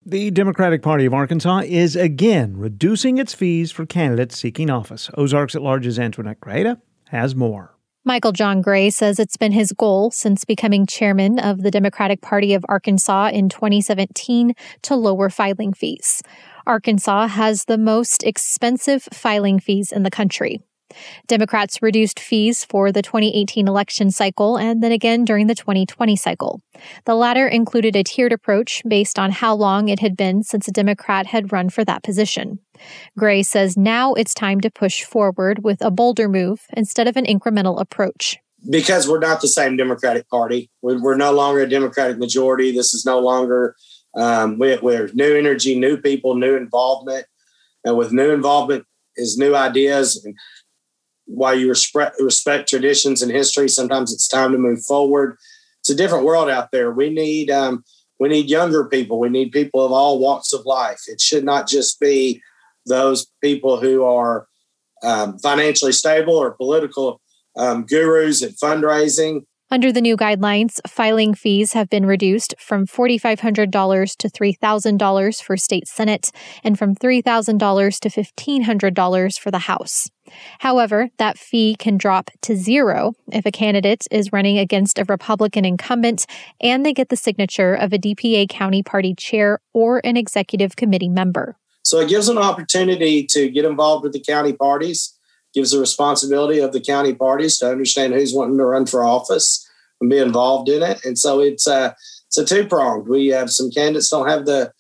The Democratic Party of Arkansas is again reducing its fees for candidates seeking office. Ozarks at Large's Antoinette Greta has more. Michael John Gray says it's been his goal since becoming chairman of the Democratic Party of Arkansas in 2017 to lower filing fees. Arkansas has the most expensive filing fees in the country. Democrats reduced fees for the 2018 election cycle and then again during the 2020 cycle. The latter included a tiered approach based on how long it had been since a Democrat had run for that position. Gray says now it's time to push forward with a bolder move instead of an incremental approach. Because we're not the same Democratic Party. We're no longer a Democratic majority. This is no longer, we're new energy, new people, new involvement. And with new involvement is new ideas. And while you respect traditions and history, sometimes it's time to move forward. It's a different world out there. We need younger people. We need people of all walks of life. It should not just be those people who are financially stable or political gurus at fundraising. Under the new guidelines, filing fees have been reduced from $4,500 to $3,000 for state Senate and from $3,000 to $1,500 for the House. However, that fee can drop to zero if a candidate is running against a Republican incumbent and they get the signature of a DPA county party chair or an executive committee member. So it gives an opportunity to get involved with the county parties, gives the responsibility of the county parties to understand who's wanting to run for office and be involved in it. And so it's a two-pronged. We have some candidates don't have the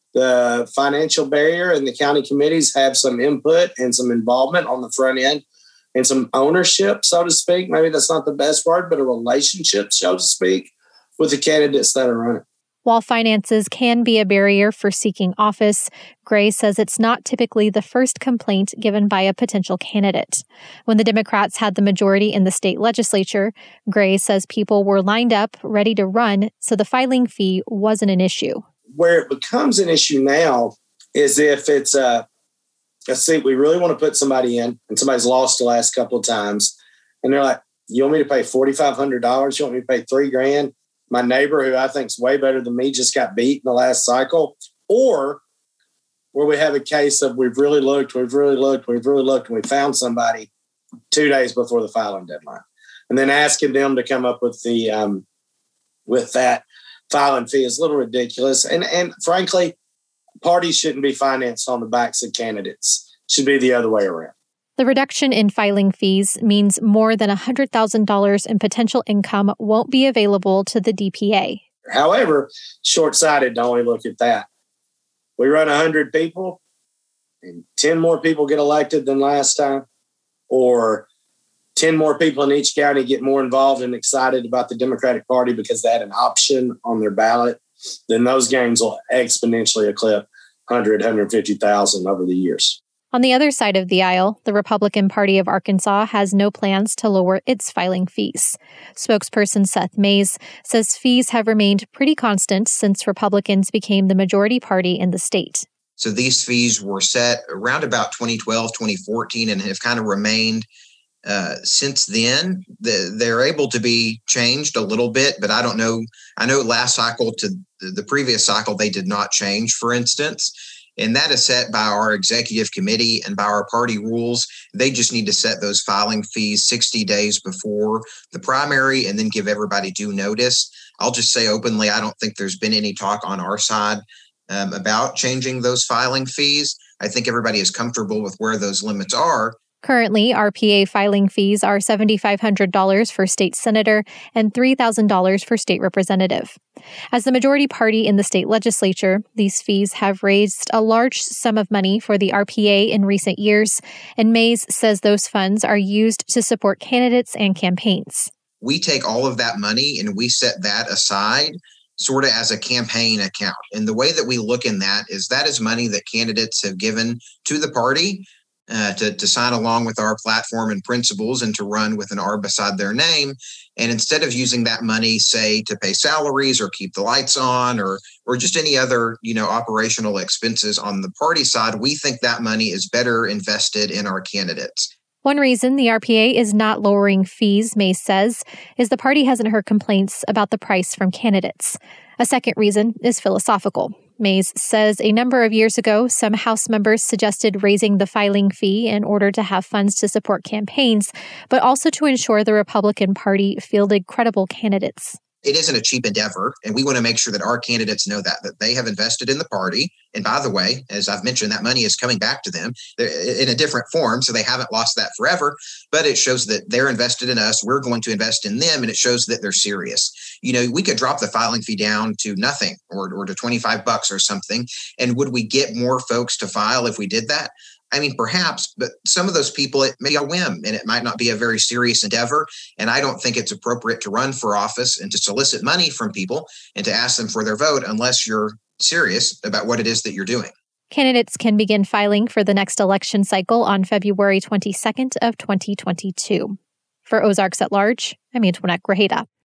financial barrier, and the county committees have some input and some involvement on the front end and some ownership, so to speak. Maybe that's not the best word, but a relationship, so to speak, with the candidates that are running. While finances can be a barrier for seeking office, Gray says it's not typically the first complaint given by a potential candidate. When the Democrats had the majority in the state legislature, Gray says people were lined up, ready to run, so the filing fee wasn't an issue. Where it becomes an issue now is if it's a seat we really want to put somebody in and somebody's lost the last couple of times, and they're like, you want me to pay $4,500? You want me to pay $3,000? My neighbor, who I think is way better than me, just got beat in the last cycle. Or where we have a case of we've really looked, and we found somebody 2 days before the filing deadline. And then asking them to come up with that filing fee is a little ridiculous. And frankly, parties shouldn't be financed on the backs of candidates. It should be the other way around. The reduction in filing fees means more than $100,000 in potential income won't be available to the DPA. However, short-sighted to only look at that. We run 100 people and 10 more people get elected than last time, or 10 more people in each county get more involved and excited about the Democratic Party because they had an option on their ballot, then those gains will exponentially eclipse 150,000 over the years. On the other side of the aisle, the Republican Party of Arkansas has no plans to lower its filing fees. Spokesperson Seth Mays says fees have remained pretty constant since Republicans became the majority party in the state. So these fees were set around about 2012, 2014, and have kind of remained since then. They're able to be changed a little bit, but I don't know. I know last cycle to the previous cycle, they did not change, for instance. And that is set by our executive committee and by our party rules. They just need to set those filing fees 60 days before the primary and then give everybody due notice. I'll just say openly, I don't think there's been any talk on our side about changing those filing fees. I think everybody is comfortable with where those limits are. Currently, RPA filing fees are $7,500 for state senator and $3,000 for state representative. As the majority party in the state legislature, these fees have raised a large sum of money for the RPA in recent years, and Mays says those funds are used to support candidates and campaigns. We take all of that money and we set that aside sort of as a campaign account. And the way that we look in that is money that candidates have given to the party to sign along with our platform and principles and to run with an R beside their name. And instead of using that money, say, to pay salaries or keep the lights on or just any other, operational expenses on the party side, we think that money is better invested in our candidates. One reason the RPA is not lowering fees, Mays says, is the party hasn't heard complaints about the price from candidates. A second reason is philosophical. Mays says a number of years ago, some House members suggested raising the filing fee in order to have funds to support campaigns, but also to ensure the Republican Party fielded credible candidates. It isn't a cheap endeavor, and we want to make sure that our candidates know that they have invested in the party. And by the way, as I've mentioned, that money is coming back to them in a different form, so they haven't lost that forever. But it shows that they're invested in us. We're going to invest in them, and it shows that they're serious. We could drop the filing fee down to nothing or to $25 or something. And would we get more folks to file if we did that? I mean, perhaps, but some of those people, it may be a whim and it might not be a very serious endeavor. And I don't think it's appropriate to run for office and to solicit money from people and to ask them for their vote unless you're serious about what it is that you're doing. Candidates can begin filing for the next election cycle on February 22nd of 2022. For Ozarks at Large, I'm Antoinette Grajeda.